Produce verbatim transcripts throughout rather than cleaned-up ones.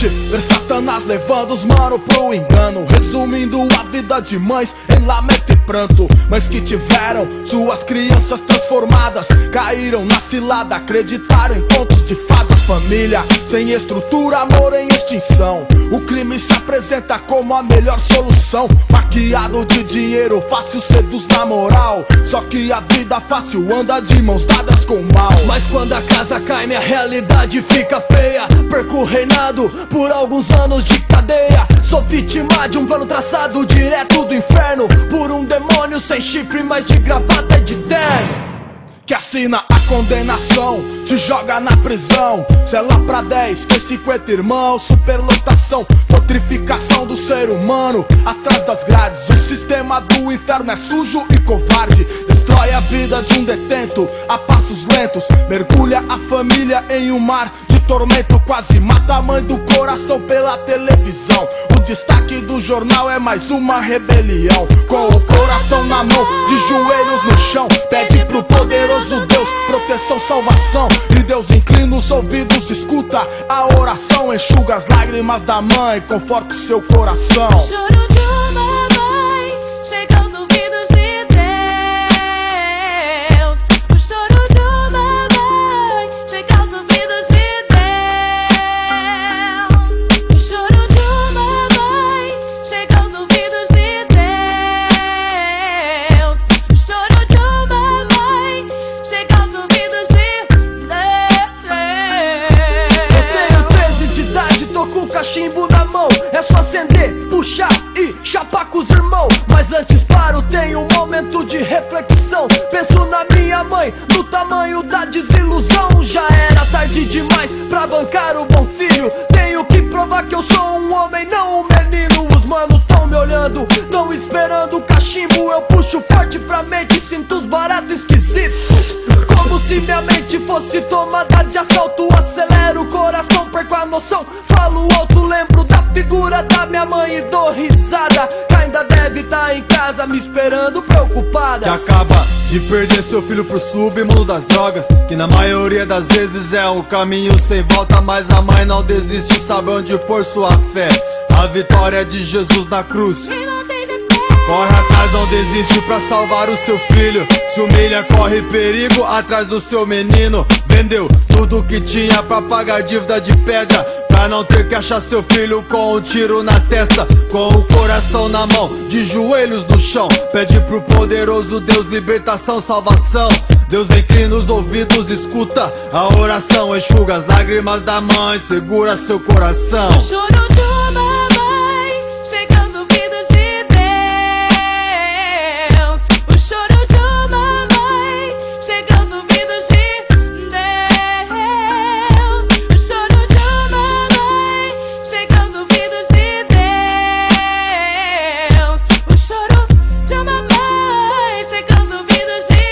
noite, ver Satanás levando os mano pro engano, resumindo a vida de mães em lamento e pranto. Mães que tiveram suas crianças transformadas, caíram na cilada, acreditaram em contos de fada. Família sem estrutura, amor em extinção, o crime se apresenta como a melhor solução. Maquiado de dinheiro, fácil seduz na moral, só que a vida fácil anda de mãos dadas com o mal. Mas quando a casa cai, minha realidade fica feia. Perco o reinado por alguns anos de cadeia. Sou vítima de um plano traçado direto do inferno por um demônio sem chifre, mas de gravata e de terno, que assina a condenação, te joga na prisão. Cela pra dez, que cinquenta irmãos, superlotação, putrificação do ser humano atrás das grades. O sistema do inferno é sujo e covarde, destrói a vida de um detento a passos lentos, mergulha a família em um mar de tormento, quase mata a mãe do coração pela televisão. O destaque do jornal é mais uma rebelião, com o coração na mão, de joelhos no chão, pede pro poderoso Deus proteção, salvação. E Deus inclina os ouvidos, escuta a oração, enxuga as lágrimas da mãe, conforta o seu coração. O choro de uma mãe chega aos ouvidos de Deus. O choro de uma mãe chega aos ouvidos de Deus. O choro de uma mãe chega aos ouvidos de Deus. O choro de uma mãe chega aos ouvidos de Deus. Eu tenho treze de idade, tô com o cachimbo na mão. É só acender, puxar e chapar com os irmãos. Mas antes paro, tenho um momento de reflexão. Penso na minha mãe, no tamanho da desilusão. Já era tarde demais pra bancar o bom filho. Tenho que provar que eu sou um homem, não um menino. Os manos tão me olhando, tão esperando o cachimbo. Eu puxo forte pra mente, sinto os baratos esquisitos, como se minha mente fosse tomada de assalto. Acelero o coração, perco a noção, falo alto, lembro da figura da minha mãe e dou risada. Que ainda deve estar em casa me esperando preocupada. Que acaba de perder seu filho pro submundo das drogas, que na maioria das vezes é um caminho sem volta. Mas a mãe não desiste, sabe onde pôr sua fé. A vitória é de Jesus na cruz. Corre atrás, não desiste pra salvar o seu filho. Se humilha, corre perigo atrás do seu menino. Vendeu tudo que tinha pra pagar dívida de pedra, pra não ter que achar seu filho com um tiro na testa. Com o coração na mão, de joelhos no chão, pede pro poderoso Deus libertação, salvação. Deus inclina os ouvidos, escuta a oração, enxuga as lágrimas da mãe, segura seu coração. O choro de uma mãe chega aos ouvidos de Deus. O choro de uma mãe chega aos ouvidos de Deus. O choro de uma mãe chega aos ouvidos de Deus. O choro de uma mãe chega aos ouvidos de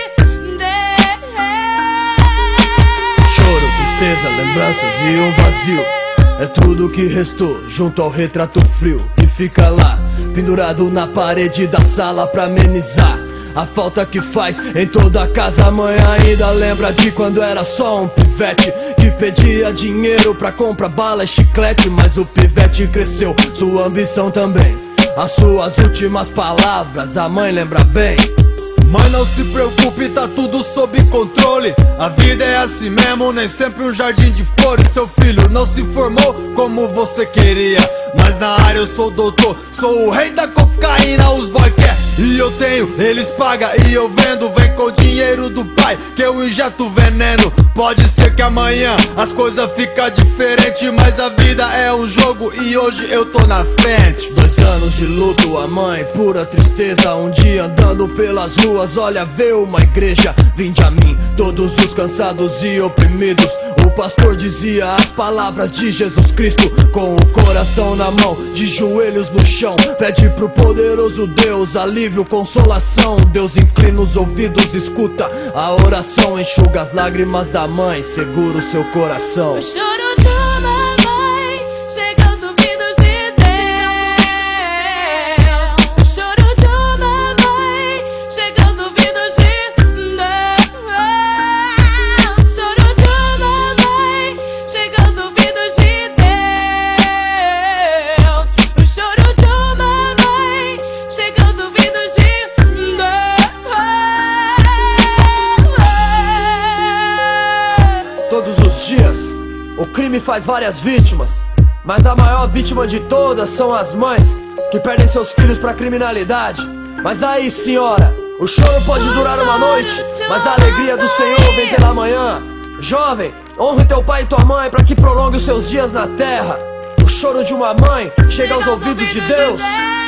Deus. Choro, tristeza, lembranças e um vazio, é tudo que restou junto ao retrato frio que fica lá, pendurado na parede da sala pra amenizar a falta que faz em toda a casa. A mãe ainda lembra de quando era só um pivete que pedia dinheiro pra comprar bala e chiclete. Mas o pivete cresceu, sua ambição também. As suas últimas palavras a mãe lembra bem. Mãe, não se preocupe, tá tudo sob controle. A vida é assim mesmo, nem sempre um jardim de flores. Seu filho não se formou como você queria, mas na área eu sou doutor, sou o rei da cocaína. Os boy quer e eu tenho, eles pagam e eu vendo. Vem com o dinheiro do pai que eu injeto veneno. Pode ser que amanhã as coisas ficam diferentes, mas a vida é um jogo e hoje eu tô na frente. Dois anos de luto, a mãe, pura tristeza. Um dia andando pelas ruas, olha, vê uma igreja. Vinde a mim, todos os cansados e oprimidos. O pastor dizia as palavras de Jesus Cristo. Com o coração na mão, de joelhos no chão, pede pro poderoso Deus alívio, consolação. Deus inclina os ouvidos, escuta a oração, enxuga as lágrimas da mãe, segura o seu coração. O choro de uma mãe chega aos ouvidos de Deus. O choro de uma mãe chega aos ouvidos de Deus. O choro de uma mãe chega aos ouvidos de Deus. crime faz várias vítimas, mas a maior vítima de todas são as mães que perdem seus filhos pra criminalidade. Mas aí, senhora, o choro pode durar uma noite, mas a alegria do Senhor vem pela manhã. Jovem, honre teu pai e tua mãe pra que prolongue os seus dias na terra. O choro de uma mãe chega aos ouvidos de Deus.